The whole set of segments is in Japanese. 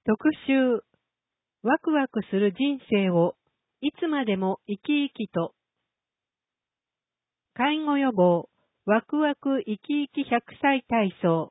特集、ワクワクする人生をいつまでも生き生きと。介護予防、ワクワク生き生き100歳体操。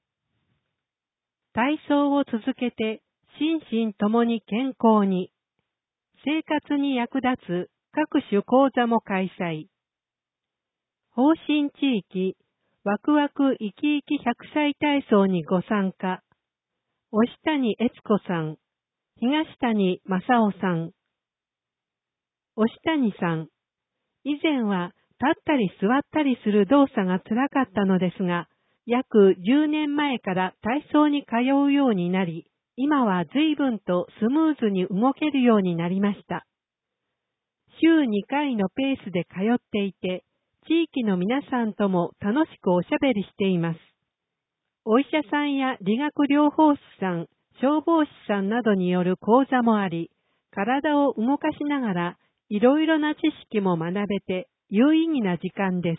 体操を続けて心身ともに健康に、生活に役立つ各種講座も開催。方針地域、ワクワク生き生き100歳体操にご参加。押谷悦子さん、東谷正夫さん。押谷さん、以前は立ったり座ったりする動作が辛かったのですが、約10年前から体操に通うようになり、今は随分とスムーズに動けるようになりました。週2回のペースで通っていて、地域の皆さんとも楽しくおしゃべりしています。お医者さんや理学療法士さん、消防士さんなどによる講座もあり、体を動かしながらいろいろな知識も学べて有意義な時間です。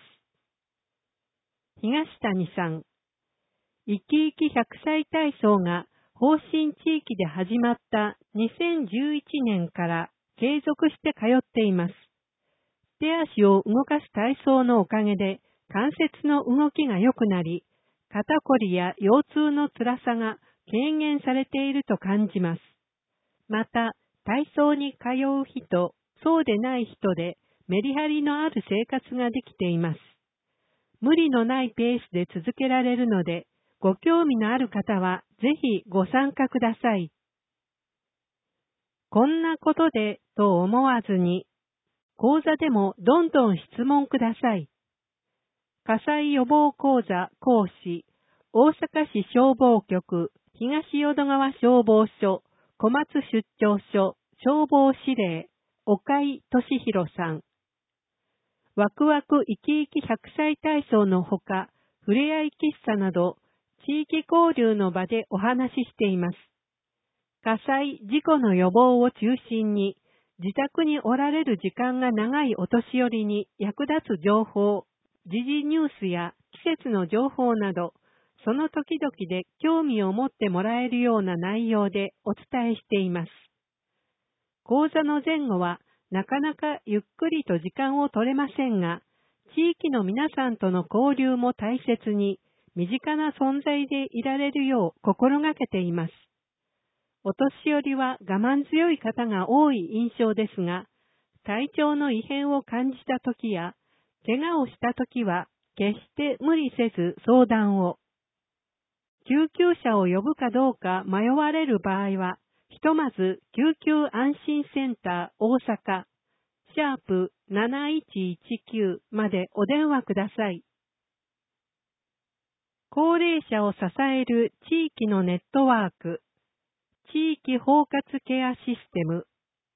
東谷さん、生き生き100歳体操が方針地域で始まった2011年から継続して通っています。手足を動かす体操のおかげで関節の動きが良くなり、肩こりや腰痛の辛さが軽減されていると感じます。また、体操に通う人、そうでない人でメリハリのある生活ができています。無理のないペースで続けられるので、ご興味のある方はぜひご参加ください。こんなことでと思わずに、講座でもどんどん質問ください。火災予防講座講師、大阪市消防局、東淀川消防署、小松出張所、消防司令、岡井俊弘さん。ワクワク生き生き100歳体操のほか、ふれあい喫茶など、地域交流の場でお話ししています。火災、事故の予防を中心に、自宅におられる時間が長いお年寄りに役立つ情報、時事ニュースや季節の情報など、その時々で興味を持ってもらえるような内容でお伝えしています。講座の前後はなかなかゆっくりと時間を取れませんが、地域の皆さんとの交流も大切に、身近な存在でいられるよう心がけています。お年寄りは我慢強い方が多い印象ですが、体調の異変を感じたときや、怪我をしたときは、決して無理せず相談を。救急車を呼ぶかどうか迷われる場合は、ひとまず救急安心センター大阪、#7119 までお電話ください。高齢者を支える地域のネットワーク。地域包括ケアシステム。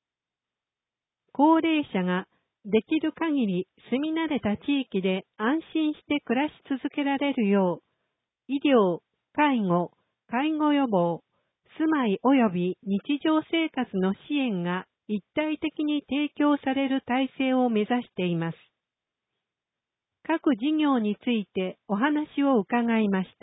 高齢者ができる限り住み慣れた地域で安心して暮らし続けられるよう、医療、介護、介護予防、住まい及び日常生活の支援が一体的に提供される体制を目指しています。各事業についてお話を伺いました。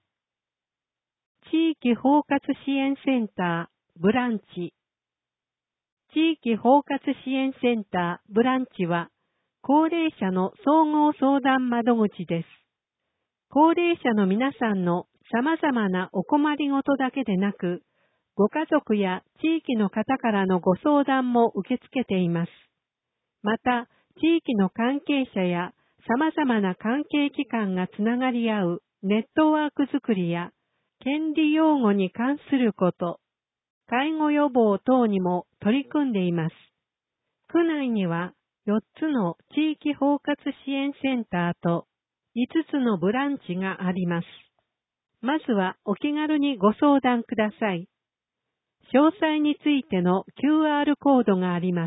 地域包括支援センター、ブランチ。地域包括支援センター、ブランチは、高齢者の総合相談窓口です。高齢者の皆さんの様々なお困りごとだけでなく、ご家族や地域の方からのご相談も受け付けています。また、地域の関係者や様々な関係機関がつながり合うネットワークづくりや、権利擁護に関すること、介護予防等にも取り組んでいます。区内には4つの地域包括支援センターと5つのブランチがあります。まずはお気軽にご相談ください。詳細についての QR コードがあります。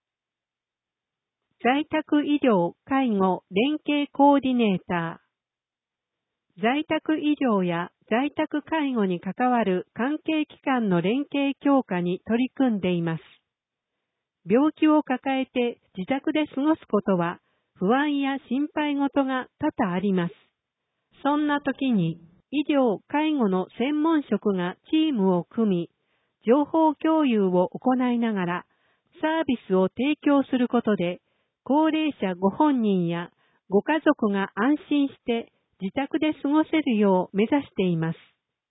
在宅医療・介護連携コーディネーター。在宅医療や在宅介護に関わる関係機関の連携強化に取り組んでいます。病気を抱えて自宅で過ごすことは不安や心配事が多々あります。そんな時に医療・介護の専門職がチームを組み、情報共有を行いながらサービスを提供することで、高齢者ご本人やご家族が安心して自宅で過ごせるよう目指しています。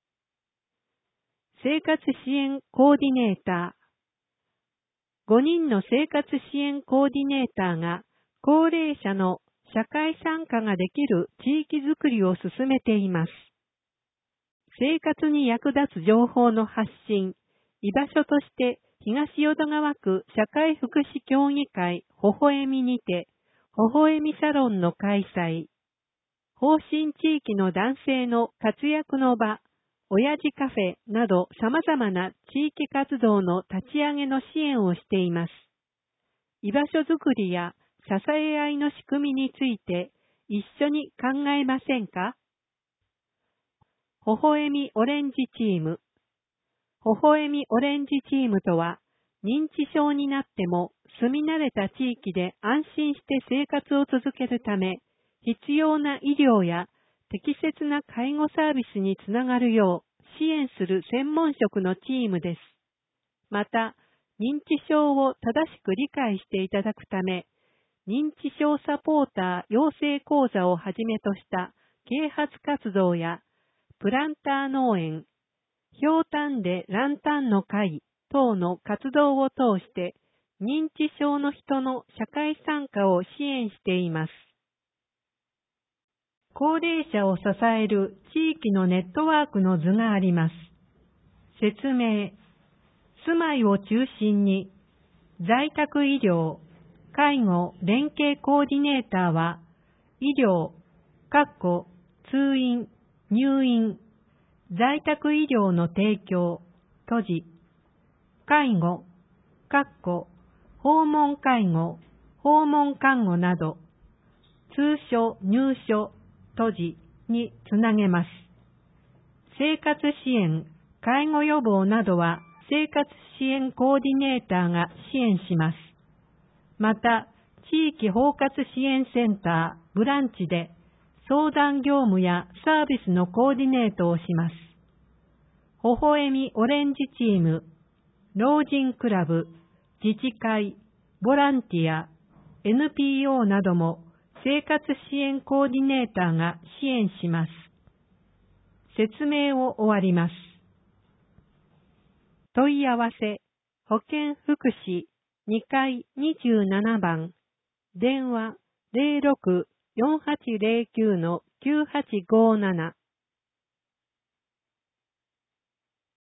生活支援コーディネーター。5人の生活支援コーディネーターが高齢者の社会参加ができる地域づくりを進めています。生活に役立つ情報の発信、居場所として東淀川区社会福祉協議会ほほえみにて、ほほえみサロンの開催、方針地域の男性の活躍の場、親父カフェなど様々な地域活動の立ち上げの支援をしています。居場所づくりや支え合いの仕組みについて一緒に考えませんか？ほほえみオレンジチーム。ほほえみオレンジチームとは、認知症になっても住み慣れた地域で安心して生活を続けるため、必要な医療や適切な介護サービスにつながるよう支援する専門職のチームです。また、認知症を正しく理解していただくため、認知症サポーター養成講座をはじめとした啓発活動や、プランター農園、ひょうたんでランタンの会等の活動を通して、認知症の人の社会参加を支援しています。高齢者を支える地域のネットワークの図があります。説明。住まいを中心に、在宅医療、介護連携コーディネーターは、医療、通院、入院、在宅医療の提供、介護、訪問介護、訪問看護など、通所、入所、につなげます。生活支援、介護予防などは生活支援コーディネーターが支援します。また、地域包括支援センター、ブランチで相談業務やサービスのコーディネートをします。ほほえみオレンジチーム、老人クラブ、自治会、ボランティア、NPO なども生活支援コーディネーターが支援します。説明を終わります。問い合わせ、保健福祉2階27番、電話 06-4809-9857